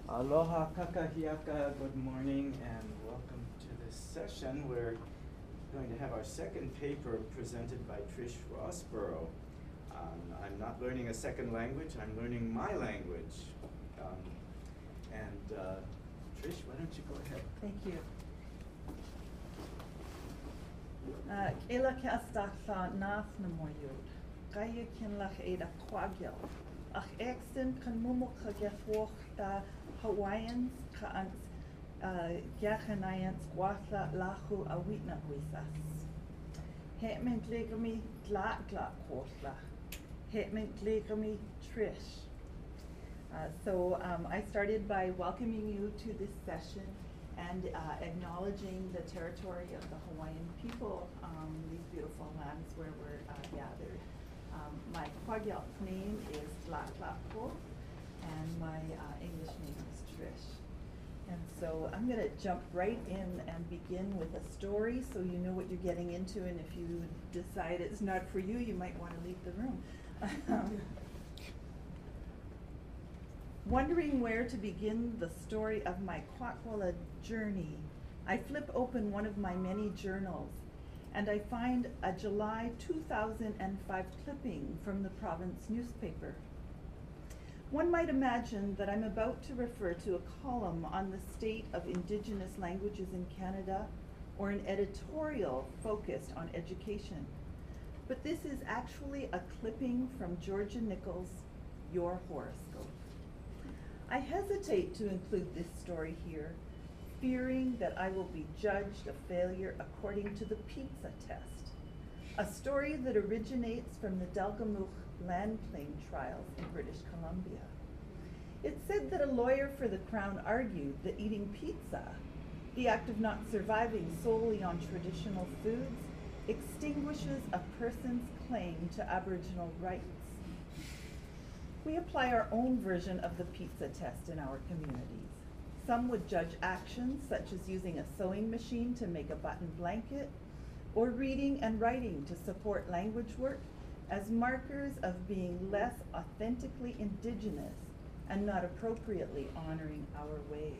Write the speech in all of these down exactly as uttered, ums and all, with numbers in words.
Aloha kakahiaka, good morning and welcome to this session. We're going to have our second paper presented by Trish Rossborough. Um, I'm not learning a second language, I'm learning my language. Um, and uh, Trish, why don't you go ahead? Thank you. Kela keastachla nath na moyud. Kaya kinlach eda kwagil. Ach exten kan mumu kagethwoch da Hawaiians ka ans gachanayans gwatha lahu awitna huisas. Hetmen glegami gla gla kwotla. Hetmen glegami Trish. Uh, so um, I started by welcoming you to this session and uh, acknowledging the territory of the Hawaiian people, um, these beautiful lands where we're uh, gathered. Um, my Kwagyal name is Tlatlapko, and my uh, English name is Trish. And so I'm going to jump right in and begin with a story so you know what you're getting into, and if you decide it's not for you, you might want to leave the room. Wondering where to begin the story of my Kwakwala journey, I flip open one of my many journals and I find a July two thousand five clipping from the province newspaper. One might imagine that I'm about to refer to a column on the state of Indigenous languages in Canada or an editorial focused on education. But this is actually a clipping from Georgia Nichols' Your Horoscope. I hesitate to include this story here, fearing that I will be judged a failure according to the pizza test, a story that originates from the Delgamuukw land claim trials in British Columbia. It's said that a lawyer for the Crown argued that eating pizza, the act of not surviving solely on traditional foods, extinguishes a person's claim to Aboriginal rights. We apply our own version of the pizza test in our communities. Some would judge actions such as using a sewing machine to make a button blanket, or reading and writing to support language work as markers of being less authentically Indigenous and not appropriately honoring our ways.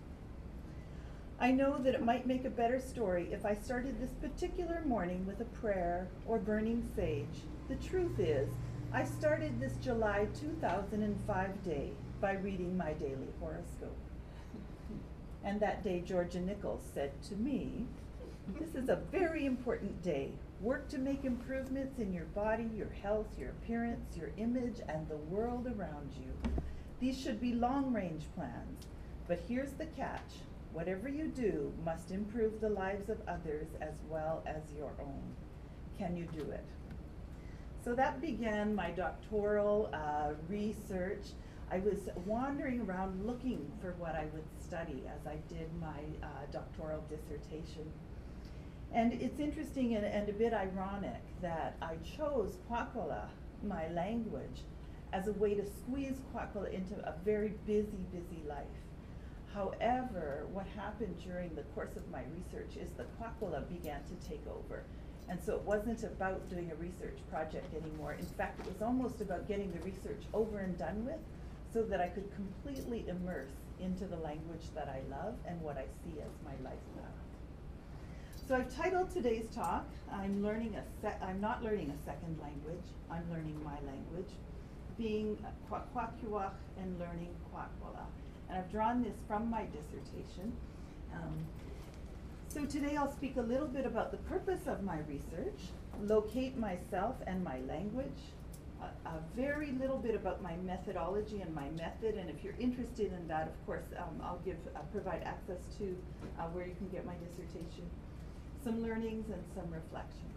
I know that it might make a better story if I started this particular morning with a prayer or burning sage. The truth is, I started this July two thousand five day by reading my daily horoscope. And that day, Georgia Nichols said to me, "This is a very important day. Work to make improvements in your body, your health, your appearance, your image, and the world around you. These should be long-range plans. But here's the catch. Whatever you do must improve the lives of others as well as your own. Can you do it?" So that began my doctoral uh, research. I was wandering around looking for what I would study as I did my uh, doctoral dissertation. And it's interesting and, and a bit ironic that I chose Kwakwala, my language, as a way to squeeze Kwakwala into a very busy, busy life. However, what happened during the course of my research is the Kwakwala began to take over. And so it wasn't about doing a research project anymore. In fact, it was almost about getting the research over and done with so that I could completely immerse into the language that I love and what I see as my life path. So I've titled today's talk, I'm learning a sec I'm not learning a second language, I'm learning my language, being Kwakwakiwak and learning Kwakwala. And I've drawn this from my dissertation. Um, So today I'll speak a little bit about the purpose of my research, locate myself and my language, a, a very little bit about my methodology and my method, and if you're interested in that, of course, um, I'll give, uh, provide access to uh, where you can get my dissertation, some learnings and some reflections.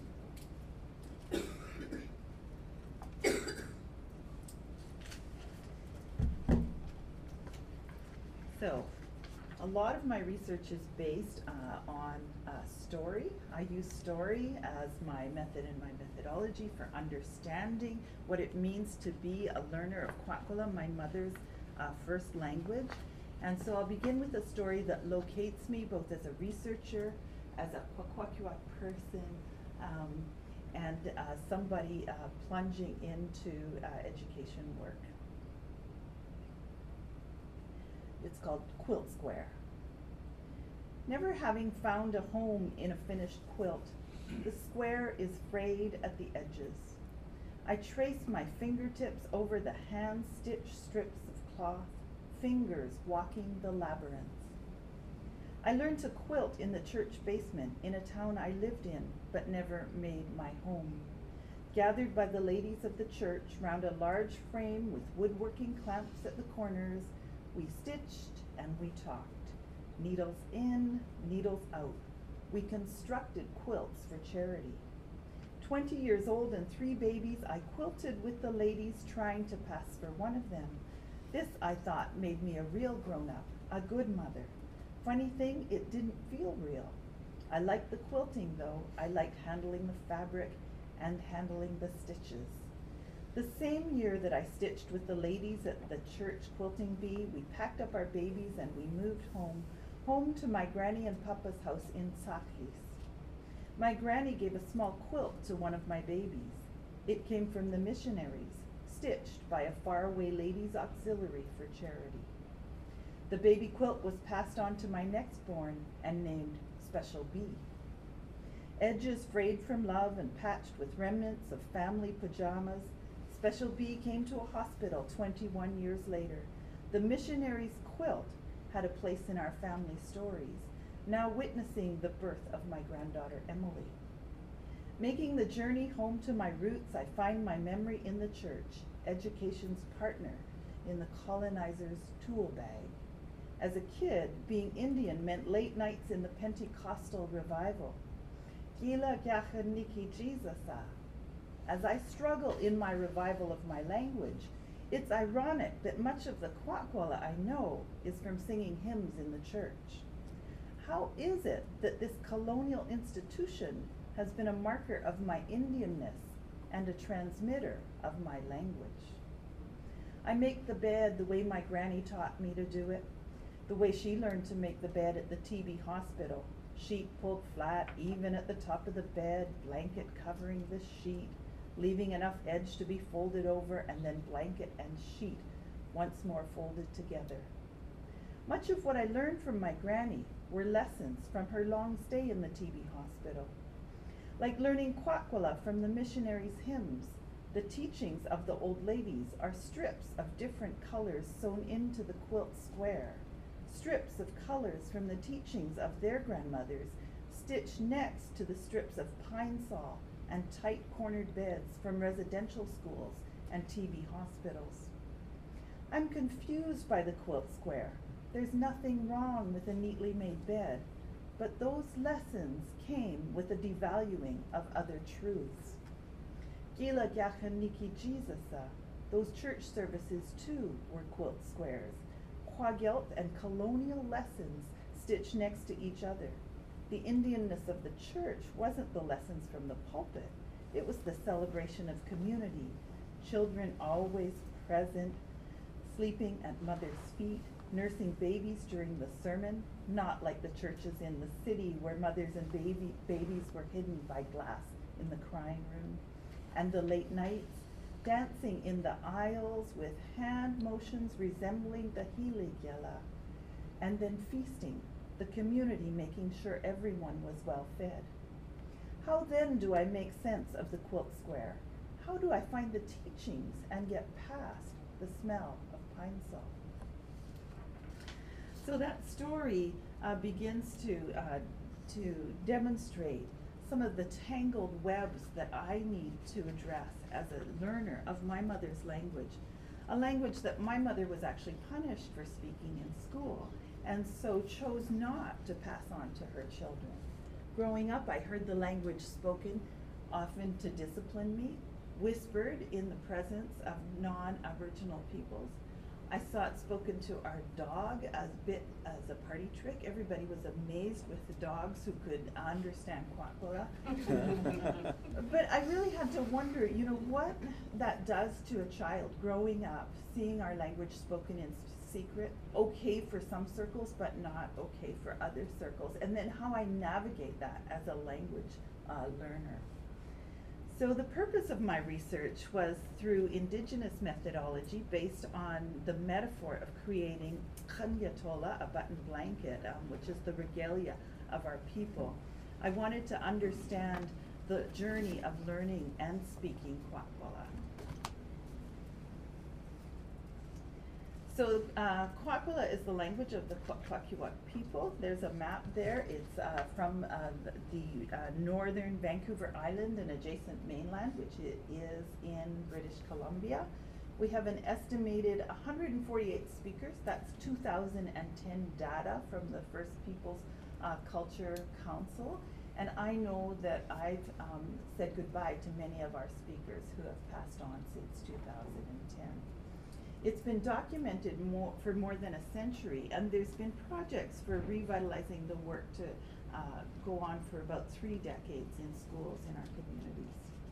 So, a lot of my research is based uh, on uh, story. I use story as my method and my methodology for understanding what it means to be a learner of Kwakwala, my mother's uh, first language. And so I'll begin with a story that locates me both as a researcher, as a Kwakwakiwak person, um, and uh, somebody uh, plunging into uh, education work. It's called Quilt Square. Never having found a home in a finished quilt, the square is frayed at the edges. I trace my fingertips over the hand-stitched strips of cloth, fingers walking the labyrinth. I learned to quilt in the church basement in a town I lived in, but never made my home. Gathered by the ladies of the church round a large frame with woodworking clamps at the corners, we stitched and we talked. Needles in, needles out. We constructed quilts for charity. Twenty years old and three babies, I quilted with the ladies trying to pass for one of them. This, I thought, made me a real grown-up, a good mother. Funny thing, it didn't feel real. I liked the quilting though. I liked handling the fabric and handling the stitches. The same year that I stitched with the ladies at the church quilting bee, we packed up our babies and we moved home, home to my granny and papa's house in Sachis. My granny gave a small quilt to one of my babies. It came from the missionaries, stitched by a faraway ladies' auxiliary for charity. The baby quilt was passed on to my next born and named Special B. Edges frayed from love and patched with remnants of family pajamas, Special B came to a hospital twenty-one years later. The missionaries' quilt had a place in our family stories, now witnessing the birth of my granddaughter Emily. Making the journey home to my roots, I find my memory in the church, education's partner in the colonizer's tool bag. As a kid, being Indian meant late nights in the Pentecostal revival. Gila Gachaniki Jesusa. As I struggle in my revival of my language, it's ironic that much of the Kwakwala I know is from singing hymns in the church. How is it that this colonial institution has been a marker of my Indianness and a transmitter of my language? I make the bed the way my granny taught me to do it, the way she learned to make the bed at the T B hospital. Sheet pulled flat, even at the top of the bed, blanket covering the sheet, leaving enough edge to be folded over, and then blanket and sheet once more folded together. Much of what I learned from my granny were lessons from her long stay in the T B hospital. Like learning Kwakwala from the missionaries' hymns, the teachings of the old ladies are strips of different colors sewn into the quilt square, strips of colors from the teachings of their grandmothers, stitched next to the strips of pine saw and tight cornered beds from residential schools and T B hospitals. I'm confused by the quilt square. There's nothing wrong with a neatly made bed, but those lessons came with a devaluing of other truths. Gila Gachaniki Jesusa, those church services too were quilt squares, Kwagilt and colonial lessons stitched next to each other. The Indianness of the church wasn't the lessons from the pulpit, it was the celebration of community, children always present, sleeping at mother's feet, nursing babies during the sermon, not like the churches in the city where mothers and baby, babies were hidden by glass in the crying room, and the late nights, dancing in the aisles with hand motions resembling the Hiligela, and then feasting, the community making sure everyone was well fed. How then do I make sense of the quilt square? How do I find the teachings and get past the smell of pine saw? So that story uh, begins to, uh, to demonstrate some of the tangled webs that I need to address as a learner of my mother's language, a language that my mother was actually punished for speaking in school, and so chose not to pass on to her children. Growing up, I heard the language spoken often to discipline me, whispered in the presence of non-Aboriginal peoples. I saw it spoken to our dog as bit as a party trick. Everybody was amazed with the dogs who could understand Kwakwala. But I really had to wonder, you know, what that does to a child growing up, seeing our language spoken in secret, okay for some circles, but not okay for other circles, and then how I navigate that as a language uh, learner. So the purpose of my research was through indigenous methodology based on the metaphor of creating khanyatola, a button blanket, um, which is the regalia of our people. I wanted to understand the journey of learning and speaking Kwakwala. So uh, Kwakwala is the language of the Kwakwaka'wakw people. There's a map there. It's uh, from uh, the, the uh, northern Vancouver Island and adjacent mainland, which it is in British Columbia. We have an estimated one hundred forty-eight speakers. That's two thousand ten data from the First Peoples uh, Culture Council. And I know that I've um, said goodbye to many of our speakers who have passed on since two thousand ten. It's been documented more, for more than a century, and there's been projects for revitalizing the work to uh, go on for about three decades in schools in our communities.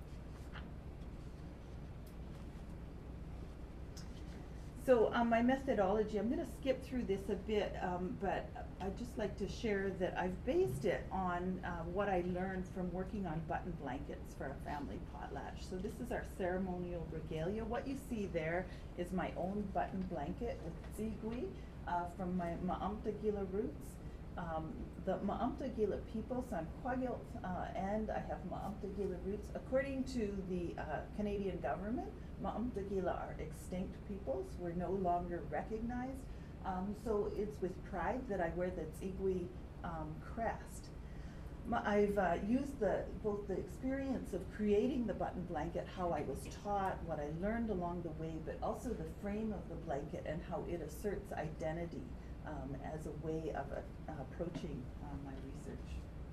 So um, my methodology, I'm going to skip through this a bit, um, but I'd just like to share that I've based it on uh, what I learned from working on button blankets for a family potlatch. So this is our ceremonial regalia. What you see there is my own button blanket with zigui uh, from my Ma'amtagila roots. Um, the Ma'amtagila people, so I'm Kwakiutl, uh, and I have Ma'amtagila roots. According to the uh, Canadian government, Ma'amtagila are extinct peoples. We're no longer recognized. Um, so it's with pride that I wear the Zigui um, crest. My, I've uh, used the, both the experience of creating the button blanket, how I was taught, what I learned along the way, but also the frame of the blanket and how it asserts identity um, as a way of uh, approaching uh, my research.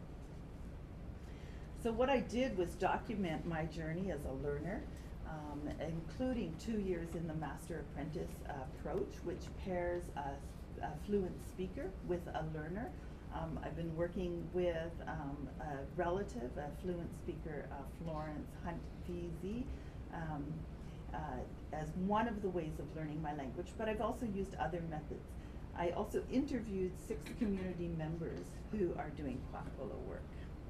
So what I did was document my journey as a learner, um, including two years in the Master Apprentice uh, approach, which pairs a, a fluent speaker with a learner. Um, I've been working with um, a relative, a fluent speaker, uh, Florence Hunt V Z, um, uh, as one of the ways of learning my language, but I've also used other methods. I also interviewed six community members who are doing Kwakwala work.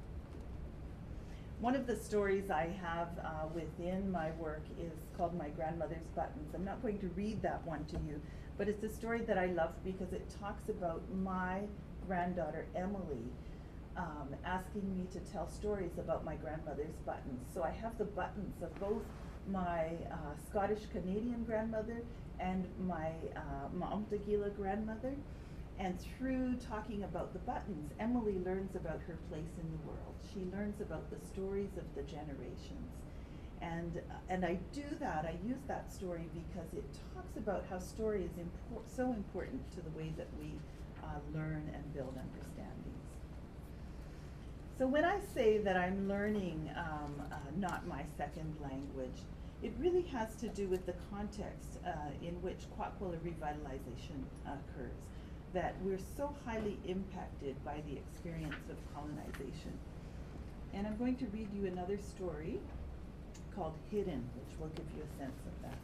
One of the stories I have uh, within my work is called My Grandmother's Buttons. I'm not going to read that one to you, but it's a story that I love because it talks about my granddaughter Emily um, asking me to tell stories about my grandmother's buttons. So I have the buttons of both my uh, Scottish Canadian grandmother and my uh, Ma'amtagila grandmother. And through talking about the buttons, Emily learns about her place in the world. She learns about the stories of the generations. And, uh, and I do that, I use that story because it talks about how story is impor so important to the way that we uh, learn and build understandings. So when I say that I'm learning um, uh, not my second language, it really has to do with the context uh, in which Kwakwala revitalization occurs, that we're so highly impacted by the experience of colonization. And I'm going to read you another story called Hidden, which will give you a sense of that.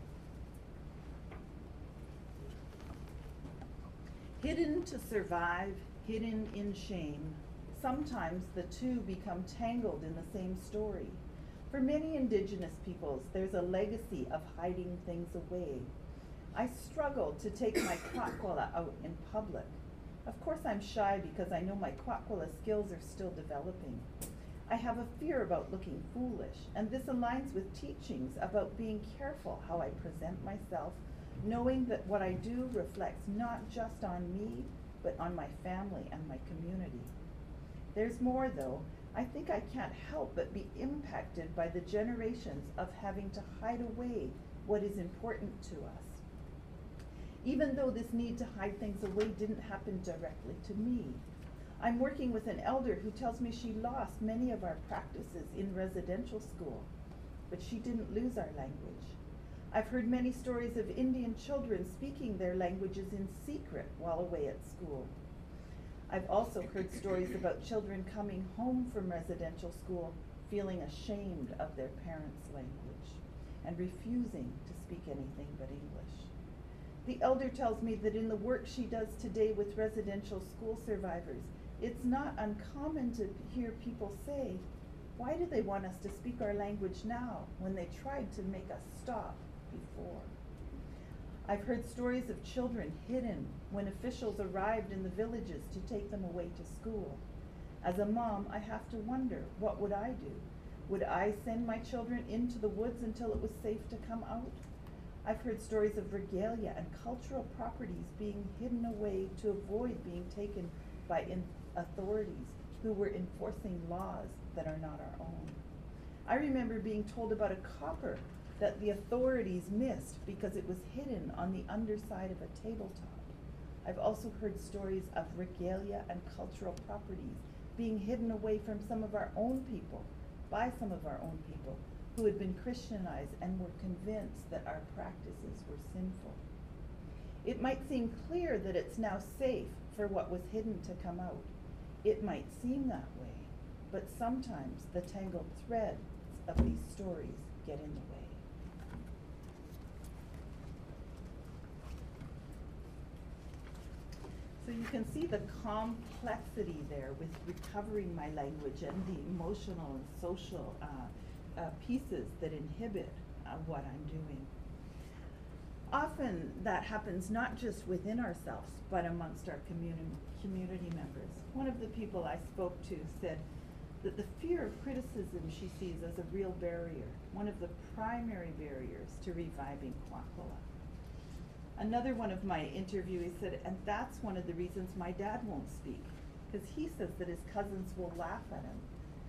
Hidden to survive, hidden in shame. Sometimes the two become tangled in the same story. For many Indigenous peoples, there's a legacy of hiding things away. I struggle to take my Kwakwala out in public. Of course I'm shy because I know my Kwakwala skills are still developing. I have a fear about looking foolish, and this aligns with teachings about being careful how I present myself, knowing that what I do reflects not just on me, but on my family and my community. There's more though. I think I can't help but be impacted by the generations of having to hide away what is important to us. Even though this need to hide things away didn't happen directly to me. I'm working with an elder who tells me she lost many of our practices in residential school, but she didn't lose our language. I've heard many stories of Indian children speaking their languages in secret while away at school. I've also heard stories about children coming home from residential school feeling ashamed of their parents' language and refusing to speak anything but English. The elder tells me that in the work she does today with residential school survivors, it's not uncommon to hear people say, Why do they want us to speak our language now when they tried to make us stop before? I've heard stories of children hidden when officials arrived in the villages to take them away to school. As a mom, I have to wonder, what would I do? Would I send my children into the woods until it was safe to come out? I've heard stories of regalia and cultural properties being hidden away to avoid being taken by in authorities who were enforcing laws that are not our own. I remember being told about a copper that the authorities missed because it was hidden on the underside of a tabletop. I've also heard stories of regalia and cultural properties being hidden away from some of our own people, by some of our own people, who had been Christianized and were convinced that our practices were sinful. It might seem clear that it's now safe for what was hidden to come out. It might seem that way, but sometimes the tangled threads of these stories get in the way. So you can see the complexity there with recovering my language and the emotional and social uh, uh, pieces that inhibit uh, what I'm doing. Often that happens not just within ourselves, but amongst our community, community members. One of the people I spoke to said that the fear of criticism she sees as a real barrier, one of the primary barriers to reviving Kwakwala. Another one of my interviewees said, and that's one of the reasons my dad won't speak, because he says that his cousins will laugh at him.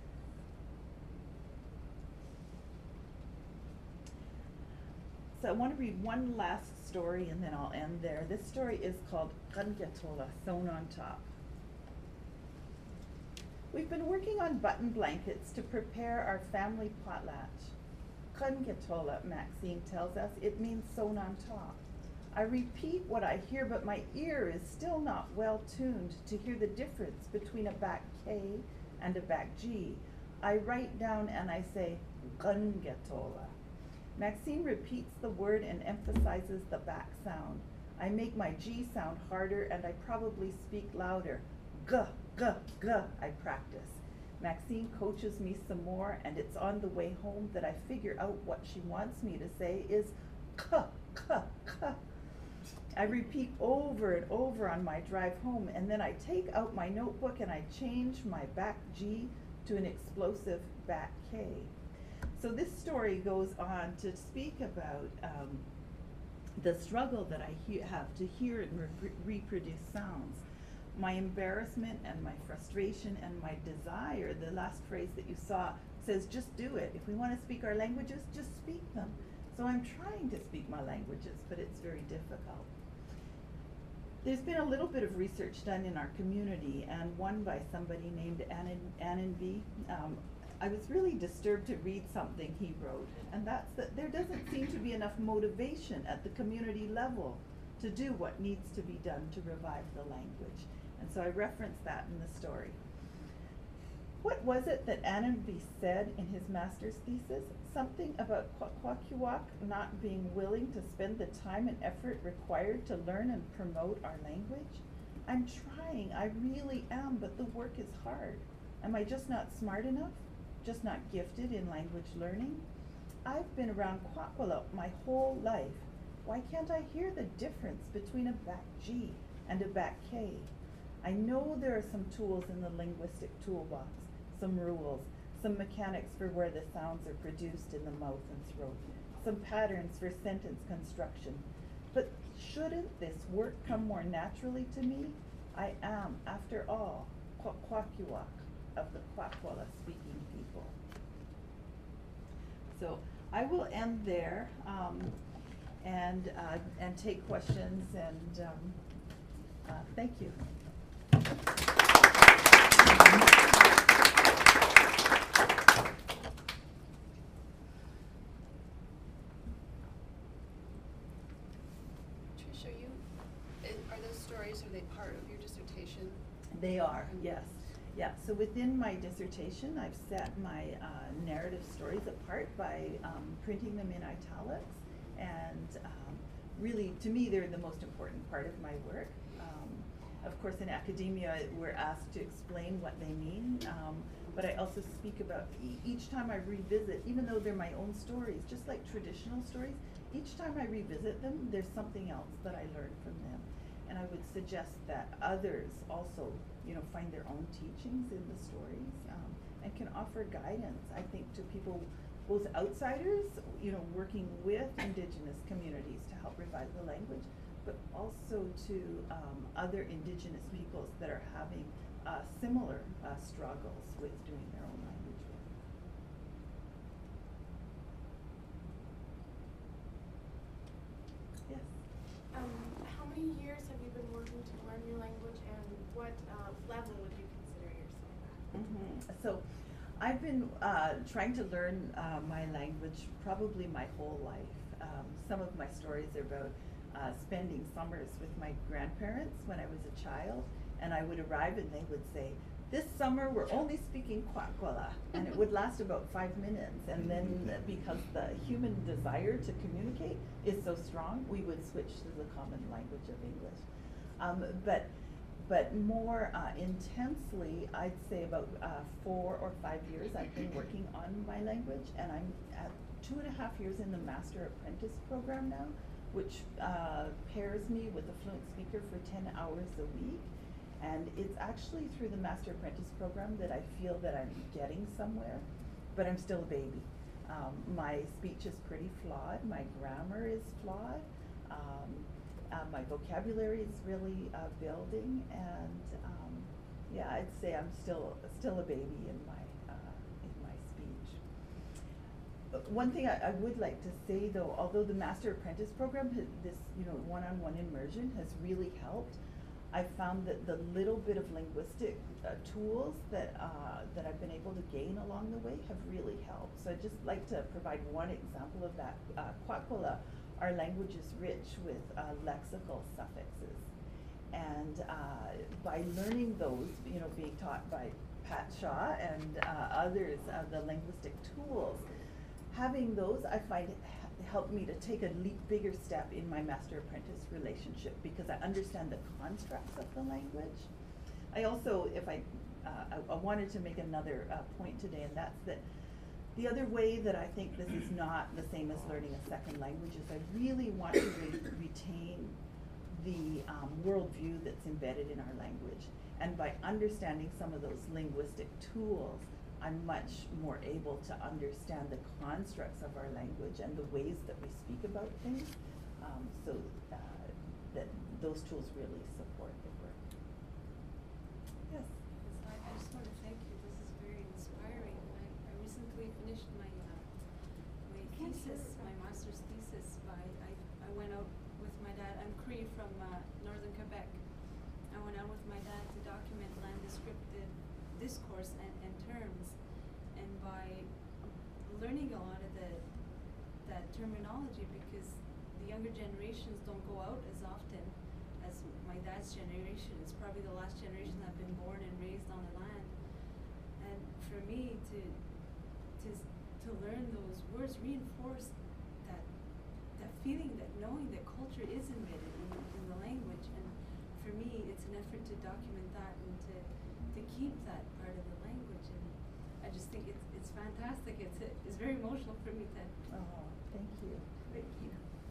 So I want to read one last story and then I'll end there. This story is called Qangatola, Sewn on Top. We've been working on button blankets to prepare our family potlatch. Qangatola, Maxine tells us, it means sewn on top. I repeat what I hear, but my ear is still not well tuned to hear the difference between a back K and a back G. I write down and I say, Qangatola. Maxine repeats the word and emphasizes the back sound. I make my G sound harder and I probably speak louder. G, G, G, I practice. Maxine coaches me some more, and it's on the way home that I figure out what she wants me to say is K, K, K. I repeat over and over on my drive home, and then I take out my notebook and I change my back G to an explosive back K. So this story goes on to speak about um, the struggle that I he have to hear and re reproduce sounds. My embarrassment and my frustration and my desire, the last phrase that you saw says, just do it. If we want to speak our languages, just speak them. So I'm trying to speak my languages, but it's very difficult. There's been a little bit of research done in our community, and one by somebody named Annenby. Um, I was really disturbed to read something he wrote, and that's that there doesn't seem to be enough motivation at the community level to do what needs to be done to revive the language. And so I referenced that in the story. What was it that Annenby said in his master's thesis? Something about Kwakwaka'wakw not being willing to spend the time and effort required to learn and promote our language? I'm trying, I really am, but the work is hard. Am I just not smart enough? Just not gifted in language learning? I've been around Kwakwala my whole life. Why can't I hear the difference between a back G and a back K? I know there are some tools in the linguistic toolbox, some rules, some mechanics for where the sounds are produced in the mouth and throat, some patterns for sentence construction. But shouldn't this work come more naturally to me? I am, after all, Kwakwaka'wakw of the Kwakwala speaking people. So I will end there um, and, uh, and take questions, and um, uh, thank you. Trish, are you, are those stories, are they part of your dissertation? They are, yes. Yeah, so within my dissertation, I've set my uh, narrative stories apart by um, printing them in italics, and um, really, to me, they're the most important part of my work. Um, of course, in academia, we're asked to explain what they mean, um, but I also speak about, e each time I revisit, even though they're my own stories, just like traditional stories, each time I revisit them, there's something else that I learn from them. And I would suggest that others also, you know, find their own teachings in the stories, um, and can offer guidance, I think, to people, both outsiders, you know, working with Indigenous communities to help revive the language, but also to um, other Indigenous peoples that are having uh, similar uh, struggles with doing their own language work. Yes? Um, how many years have you been working to learn your language, and what uh, level would you consider yourself at? Mm-hmm. So, I've been uh, trying to learn uh, my language probably my whole life. Um, some of my stories are about uh, spending summers with my grandparents when I was a child, and I would arrive and they would say, "This summer we're only speaking Kwakwala," and it would last about five minutes, and then uh, because the human desire to communicate is so strong, we would switch to the common language of English. Um, but But more uh, intensely, I'd say about uh, four or five years I've been working on my language, and I'm at two and a half years in the Master Apprentice program now, which uh, pairs me with a fluent speaker for ten hours a week. And it's actually through the Master Apprentice program that I feel that I'm getting somewhere, but I'm still a baby. Um, my speech is pretty flawed, my grammar is flawed. Um, Uh, my vocabulary is really uh, building, and um, yeah, I'd say I'm still still a baby in my uh, in my speech. But one thing I, I would like to say, though, although the Master Apprentice program, has, this you know one-on-one immersion has really helped, I found that the little bit of linguistic uh, tools that uh, that I've been able to gain along the way have really helped. So I'd just like to provide one example of that. Uh, Kwakwala, our language is rich with uh, lexical suffixes, and uh, by learning those, you know, being taught by Pat Shaw and uh, others, uh, the linguistic tools, having those I find ha helped me to take a leap bigger step in my Master Apprentice relationship, because I understand the constructs of the language. I also, if I, uh, I, I wanted to make another uh, point today, and that's that the other way that I think this is not the same as learning a second language is I really want to re retain the um, worldview that's embedded in our language. And by understanding some of those linguistic tools, I'm much more able to understand the constructs of our language and the ways that we speak about things. Um, so uh, that those tools really support the work. Yes? I, I just want to thank you. This is very inspiring. I, I recently finished my uh, my thesis, my master's thesis. By I, I went out with my dad. I'm Cree from uh, northern Quebec. I went out with my dad to document land descriptive discourse and, and terms, and by learning a lot of the that terminology, because the younger generations don't go out as often as my dad's generation. It's probably the last generation that have been born and raised on the land. And for me to to to learn those words reinforce that that feeling, that knowing that culture is embedded in, in the language. And for me, it's an effort to document that and to to keep that part of the language. And I just think it's it's fantastic. It's a, it's very emotional for me to. Oh, thank you. Thank you.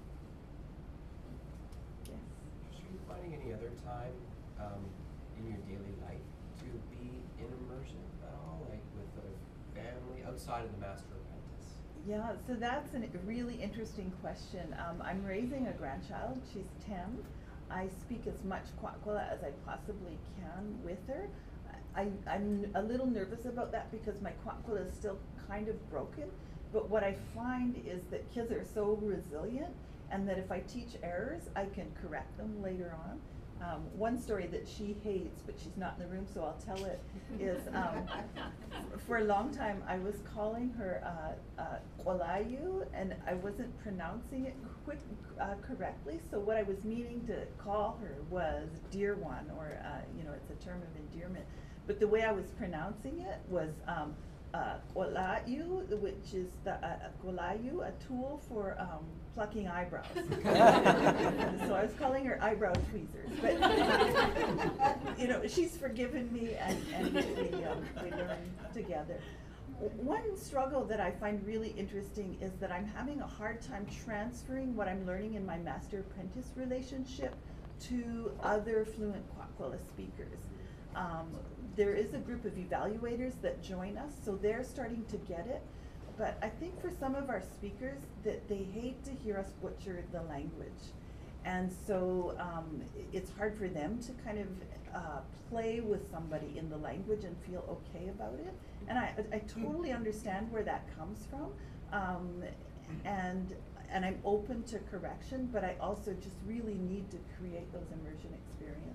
Yes. Are you finding any other time um, in your daily life to be in immersion at all, like with a family outside of the Master Apprentice? Yeah, so that's a really interesting question. Um, I'm raising a grandchild. She's ten. I speak as much Kwakwala as I possibly can with her. I, I'm a little nervous about that because my Kwakwala is still kind of broken. But what I find is that kids are so resilient, and that if I teach errors, I can correct them later on. Um, one story that she hates, but she's not in the room, so I'll tell it, is um, for a long time I was calling her uh, uh, Kwalayu, and I wasn't pronouncing it quick, uh, correctly. So what I was meaning to call her was dear one, or uh, you know, it's a term of endearment. But the way I was pronouncing it was um, uh, Kwalayu, which is the uh, Kwalayu, a tool for um, plucking eyebrows. So I was calling her eyebrow tweezers. But know, she's forgiven me and, and we, um, we learn together. W- One struggle that I find really interesting is that I'm having a hard time transferring what I'm learning in my master-apprentice relationship to other fluent Kwakwala speakers. Um, there is a group of evaluators that join us, so they're starting to get it. But I think for some of our speakers, that they hate to hear us butcher the language. And so um, i- it's hard for them to kind of uh, play with somebody in the language and feel okay about it. And I, I totally understand where that comes from. Um, and, and I'm open to correction, but I also just really need to create those immersion experiences.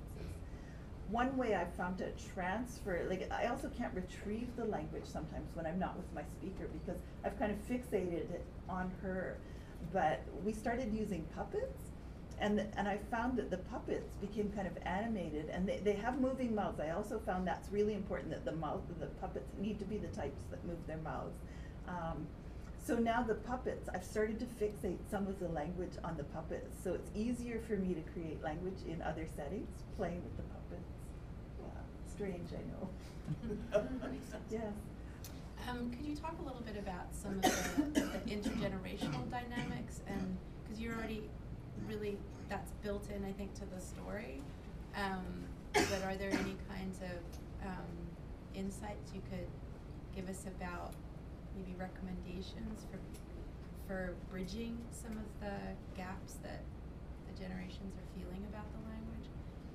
One way I've found to transfer, like I also can't retrieve the language sometimes when I'm not with my speaker because I've kind of fixated it on her. But we started using puppets, and the, and I found that the puppets became kind of animated, and they, they have moving mouths. I also found that's really important, that the mouth, the puppets need to be the types that move their mouths. Um, so now the puppets, I've started to fixate some of the language on the puppets, so it's easier for me to create language in other settings, playing with the puppets. Yeah, strange, I know. That makes sense. Yes. Um, could you talk a little bit about some of the, the intergenerational dynamics, and, cause you're already really, that's built in, I think, to the story. Um, but are there any kinds of, um, insights you could give us about maybe recommendations for, for bridging some of the gaps that the generations are feeling about the language?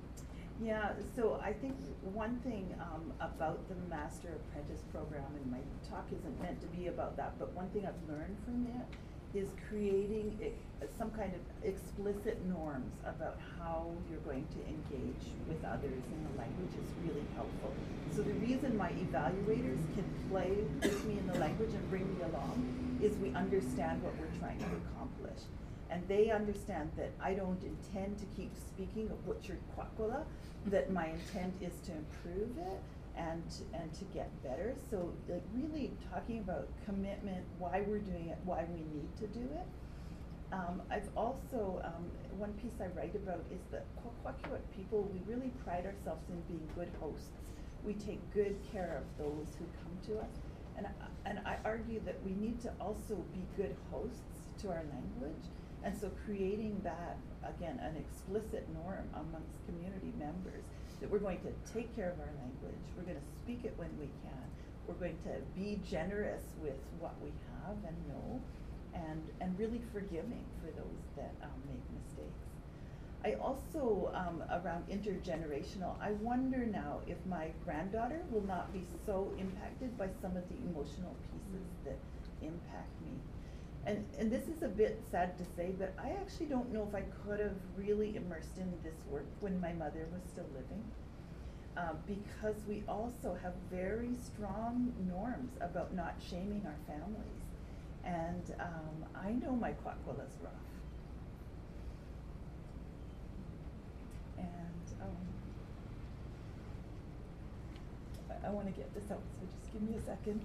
Yeah, so I think one thing um, about the Master Apprentice program, and my talk isn't meant to be about that, but one thing I've learned from it is creating I- some kind of explicit norms about how you're going to engage with others in the language is really helpful. So the reason my evaluators can play with me in the language and bring me along is we understand what we're trying to accomplish. And they understand that I don't intend to keep speaking of butchered Kwakwala, that my intent is to improve it and and to get better. So like really talking about commitment, why we're doing it, why we need to do it. Um, I've also, um, one piece I write about is that Kwakwaka'wakw people, we really pride ourselves in being good hosts. We take good care of those who come to us. And I, and I argue that we need to also be good hosts to our language. And so creating that, again, an explicit norm amongst community members, that we're going to take care of our language, we're going to speak it when we can, we're going to be generous with what we have and know, and, and really forgiving for those that um, make mistakes. I also, um, around intergenerational, I wonder now if my granddaughter will not be so impacted by some of the emotional pieces that impact me. And, and this is a bit sad to say, but I actually don't know if I could have really immersed in this work when my mother was still living. Uh, because we also have very strong norms about not shaming our families. And um, I know my Kwakwala's rough. And um, I, I want to get this out, so just give me a second.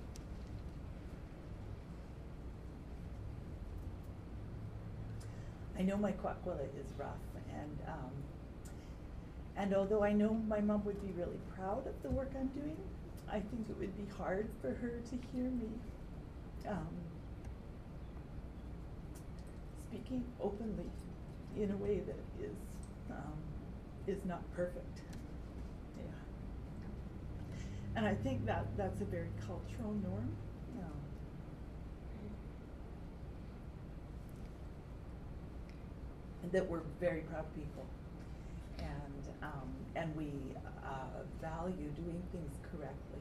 I know my Kwakwala is rough, and um, and although I know my mom would be really proud of the work I'm doing, I think it would be hard for her to hear me um, speaking openly in a way that is um, is not perfect. Yeah. And I think that that's a very cultural norm. Um, and that we're very proud people. And, um, and we uh, value doing things correctly.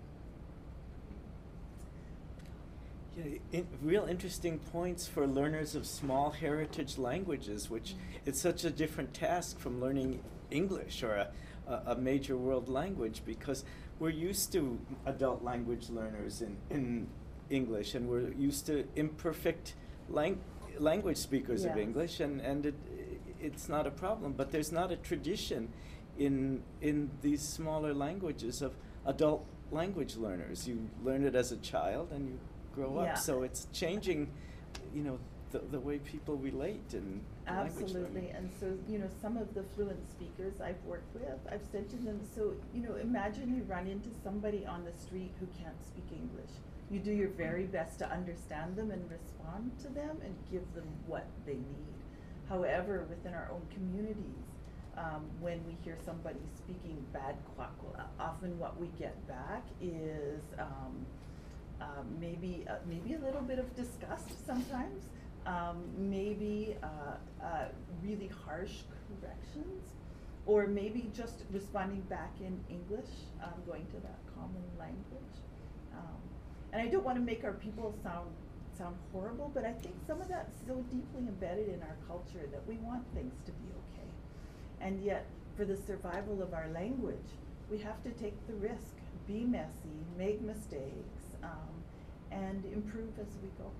Yeah, in, real interesting points for learners of small heritage languages, which it's such a different task from learning English or a, a, a major world language, because we're used to adult language learners in, in English, and we're used to imperfect lang language speakers of Yes. English, and, and it, it's not a problem. But there's not a tradition in, in these smaller languages of adult language learners. You learn it as a child and you grow Yeah. up. So it's changing, you know, the, the way people relate in language Absolutely, learning. and so, you know, some of the fluent speakers I've worked with, I've said to them, so, you know, imagine you run into somebody on the street who can't speak English. You do your very best to understand them and respond to them and give them what they need. However, within our own communities, um, when we hear somebody speaking bad Kwakwa, often what we get back is um, uh, maybe, uh, maybe a little bit of disgust sometimes. Um, maybe uh, uh, really harsh corrections, or maybe just responding back in English, um, going to that common language. Um, and I don't want to make our people sound sound horrible, but I think some of that's so deeply embedded in our culture that we want things to be okay. And yet, for the survival of our language, we have to take the risk, be messy, make mistakes, um, and improve as we go.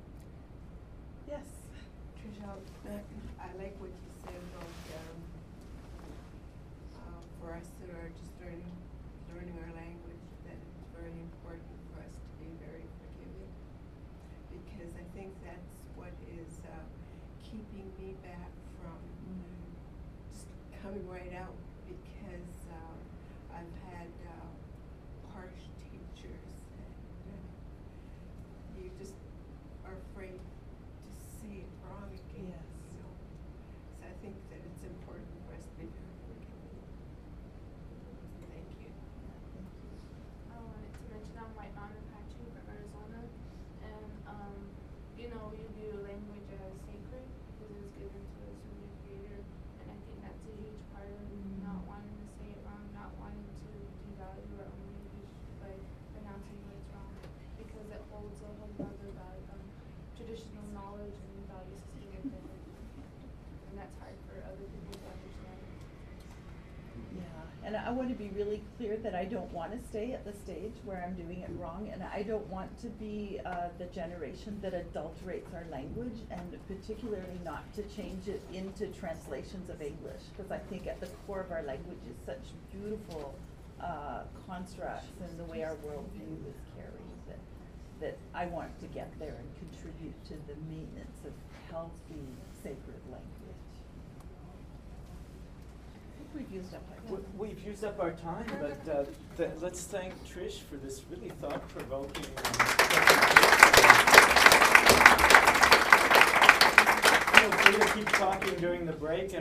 Yes. Trisha, I like what you said about um, uh, for us that are just learning, learning our language, that it's very important for us to be very forgiving, because I think that's what is uh, keeping me back from Mm. just coming right out, because uh, I've had uh, harsh teachers, and uh, you just are afraid to say it wrong again. Yes. You know? So I think that it's important for us to be very forgiving. Thank you. I wanted to mention I'm White Mountain Apache from Arizona, and um, you know, we view language as sacred because it was given to us from the Creator, and I think that's a huge part of Mm. not wanting to say it wrong, not wanting to devalue our own language by pronouncing words wrong, because it holds a whole other value, um, traditional knowledge and value system within it, and that's hard for other people to understand. Yeah, and I want to be really clear that I don't want to stay at the stage where I'm doing it wrong, and I don't want to be uh, the generation that adulterates our language, and particularly not to change it into translations of English, because I think at the core of our language is such beautiful uh, constructs and the way our worldview is carried that, that I want to get there and contribute to the maintenance of healthy, sacred language. I think we've used up our W- time. We've used up our time, but uh, th- let's thank Trish for this really thought-provoking presentation. Feel free to keep talking during the break. And